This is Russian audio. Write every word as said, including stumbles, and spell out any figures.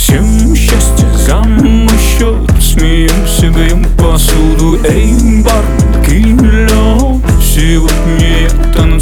Всем счастье за мой счет. Смеемся, берем посуду. Эй, бар, кинь лед. Сегодня я танцую.